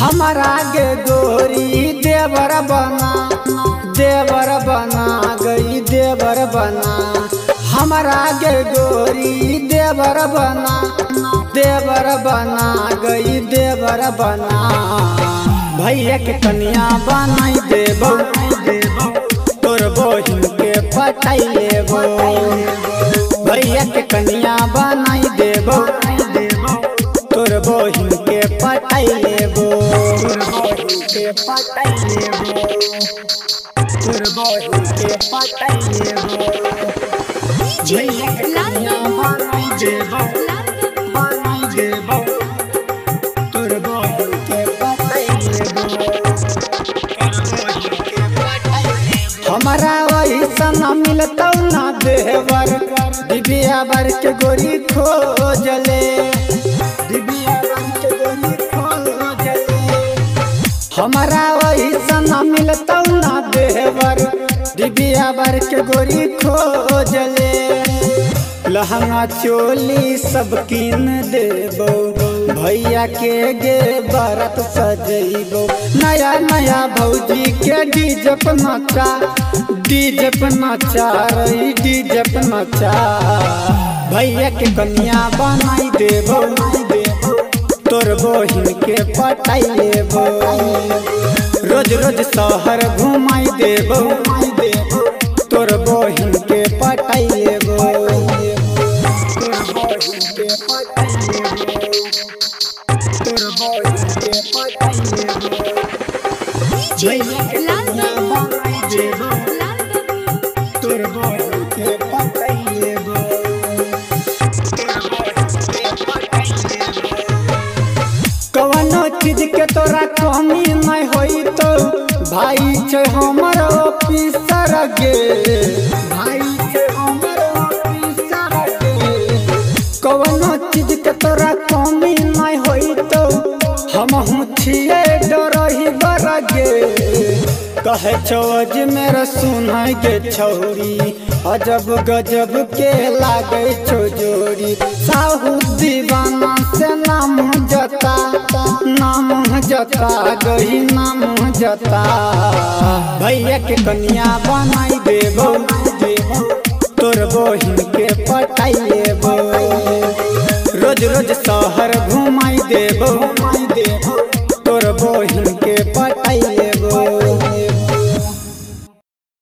हमारा गे गोरी देवर बना गई देवर बना। हमारा गे गोरी देवर बना गई देवर बना। भैया के कन्या बनाई देबो तोर बहिन के पटाई लेबो। भैया के कन्या बनाई देबो तोर बहिन के पटाई लेबो। तोर बहिन के पटाई लेबो तोर बहिन के पटाई लेबो। भैया के कन्या बनाई देबो तोर बहिन के पटाई लेबो। हमारा वैसा न मिलता ना देवर दिव्या बर के गोरी खोजले। हमारा वैसा न मिलता ना देवर दिव्या बर के गोरी खोजले। लहंगा चोली सब किन देबो भैया के गे बारात सजैबो। नया नया भौजी के डीजे पे नचा भैया के कन्या बनाई देबो तोर बहिन के पटाई लेबो। रोज रोज शहर घुमाई देबो तोर बहिन के पटाई लेबो। तोर बहिन के पटाई लेबो तोर बहिन के पटाई लेबो। भैया के कन्या बनाई देबो तोर बहिन के पटाई लेबो। कवनो चीज के तोरा कमी नहीं होई तो भाई छे हमर ऑफिसर गे। कवनो चीज के तोरा कमी नहीं होई तो हमहू छिए डरही बर गे। कहे छो अजमेर सुनाई गे छौरी अजब गजब के लागे छो जोड़ी। साहू दीवाना से नाम जता गही नाम जता। भैया के कन्या बनाई देबो तोर बहिन के पटाई लेबो। रोज रोज शहर घुमाई देबो